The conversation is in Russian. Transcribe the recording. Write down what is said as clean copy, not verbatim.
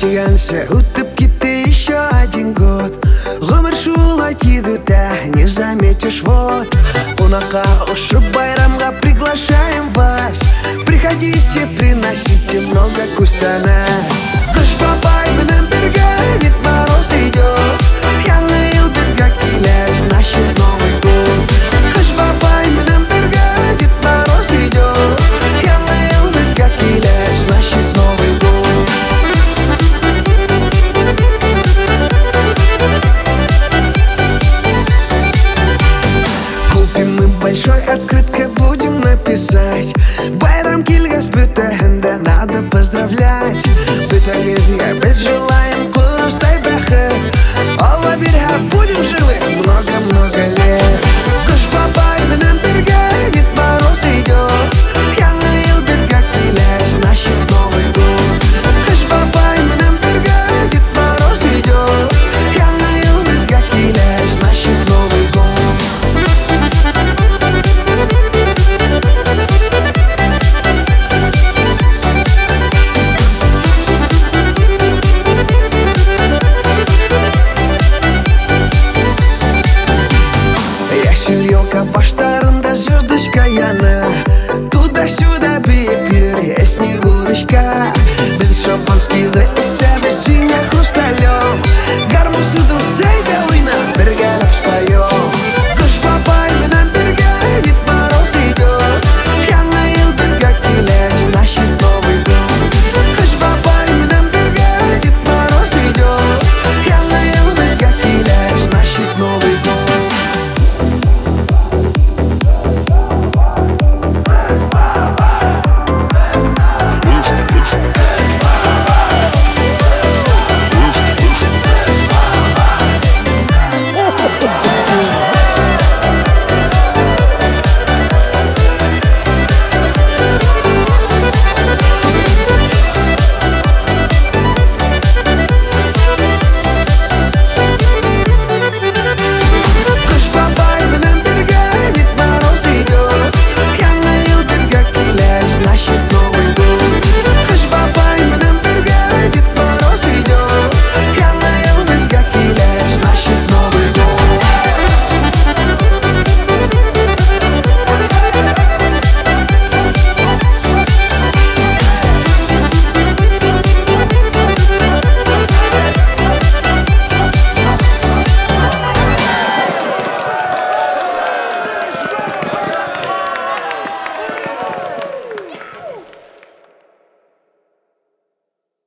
тиганся, утып кетті еще один год. Ғұмыр шулай тиді, не заметишь, вот. Қонаққа ұшып байрамға приглашаем вас. Приходите, приносите много кустанас. Қыш бабай менен бірге Дед Мороз идет. Яңа ел бірге келер, значит Новый год. Қыш бабай менен бірге Дед Мороз идет. Яңа ел бізге келер, значит Новый год. Купим мы большой открытка, будем написать: байрам келгес бүтәһендә надо поздравлять. Бүтәгезгә без желаем